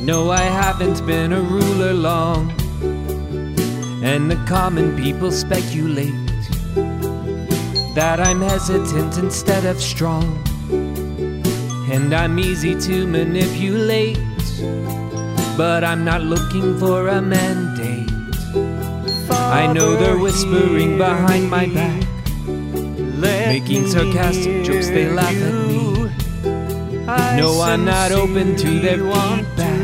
No, I haven't been a ruler long, and the common people speculate that I'm hesitant instead of strong, and I'm easy to manipulate, but I'm not looking for a mandate. I know they're whispering behind my back, making sarcastic jokes, they laugh at me. No, I'm not open to their feedback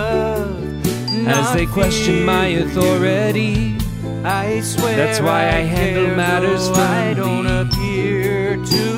as they question my authority. I swear that's why I handle matters I don't firmly. appear to.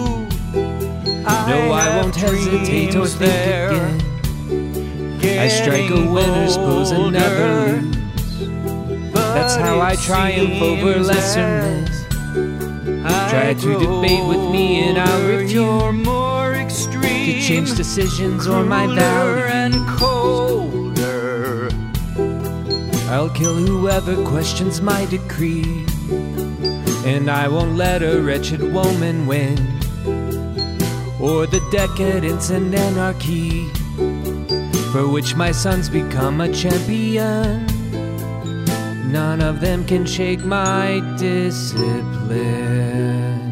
No, I won't hesitate or think again. I strike a winner's pose and never lose. That's how I triumph over lesser men. Try to debate with me and I'll refuse more extreme, to change decisions or my values. and colder. I'll kill whoever questions my decree, and I won't let a wretched woman win, or the decadence and anarchy for which my sons become a champion. None of them can shake my discipline.